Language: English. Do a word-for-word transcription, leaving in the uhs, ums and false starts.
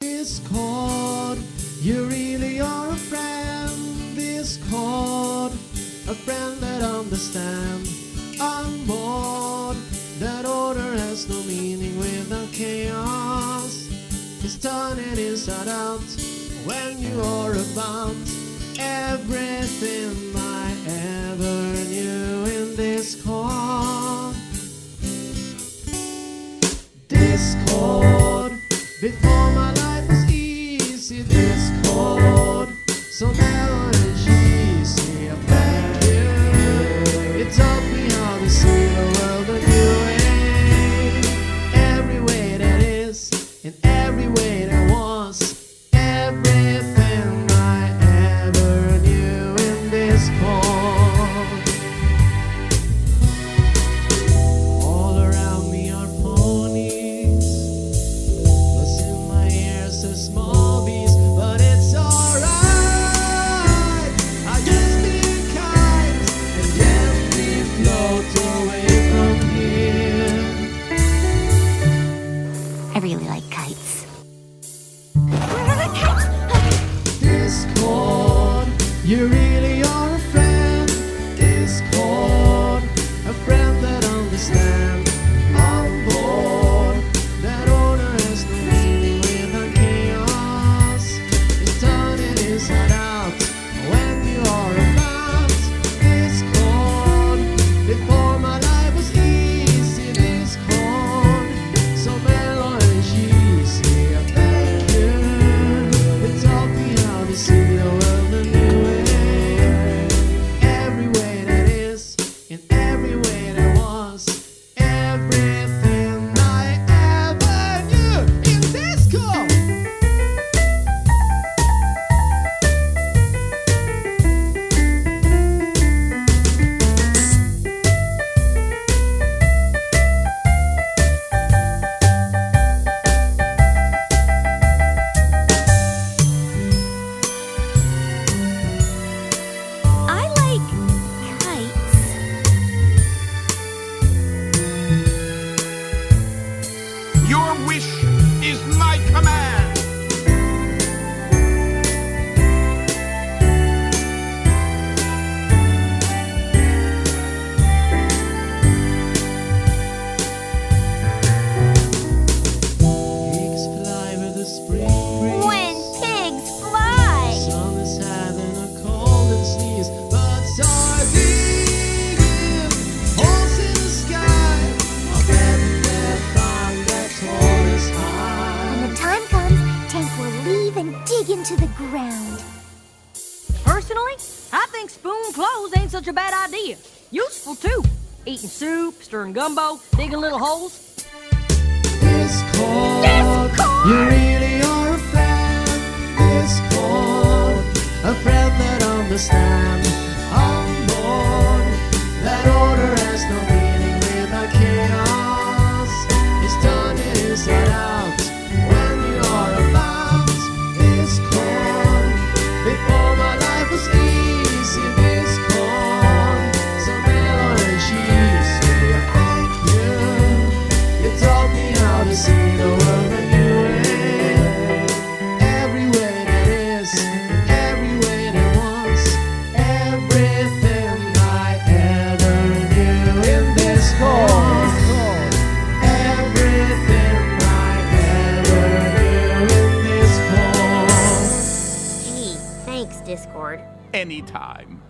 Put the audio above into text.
Discord, you really are a friend. Discord, a friend that understands. On board, that order has no meaning without chaos. It's turning inside out when you are about everything I ever knew in Discord. Discord, before my life was easy. Discord, so now it's easy. I thank you. It taught me how to see the world a new way. Every way that is, in every way that was, everything I ever knew in Discord. All around me are ponies, plus in my ears a small beast, but it's alright. I just be a kite and gently float away from here. I really like kites. Discord, you really are a friend. Discord, a friend that understands. On board, that order has no meaning without chaos. It's turning inside out when you are about. Discord, before my life was easy. Discord, so mellow and cheesy. I thank you. It taught me how to see the world a new way. Every way that is, in every way that was, everything I ever knew in Discord. I like kites. Your wish is my command. Pigs fly with the spring breeze. When pigs fly. Sun is having a cold and sneeze, but sardines, holes in the sky, are getting their thunder tortoise high. When the time comes, Tank will leave and dig into the ground. Personally, I think spoon clothes ain't such a bad idea. Useful too. Eating soup, stirring gumbo, digging little holes. Discord, Discord! you really are a friend. Discord, a friend that understands. On board, that order has no meaning without chaos. It's turning inside out when you are about. Discord, before my life was easy. Discord, so mellow and cheesy. I thank you. You taught me how to see the world a new way. Every way that is, every way that was, everything I ever knew in Discord. Everything I ever knew in Discord. Gee, thanks, Discord. Anytime.